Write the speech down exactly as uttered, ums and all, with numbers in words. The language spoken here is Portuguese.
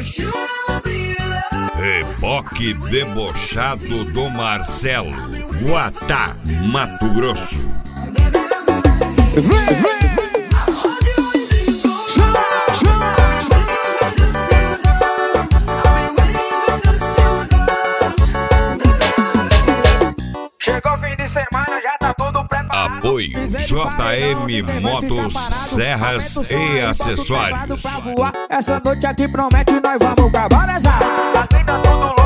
Reboque debochado do Marcelo, Guatá, Mato Grosso. Chegou o fim de semana, já tá tudo preparado. Apoio J M Motos, Serras e Acessórios. Essa noite aqui promete, nós vamos cabalizar. Assim tá tudo